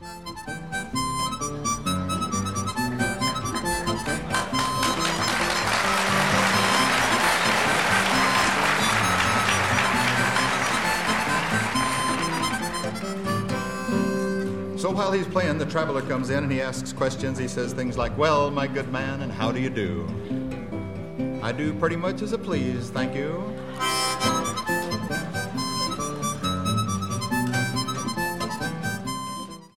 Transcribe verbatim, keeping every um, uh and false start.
So while he's playing, the traveler comes in and he asks questions. He says things like, well, my good man, and how do you do? I do pretty much as I please, thank you.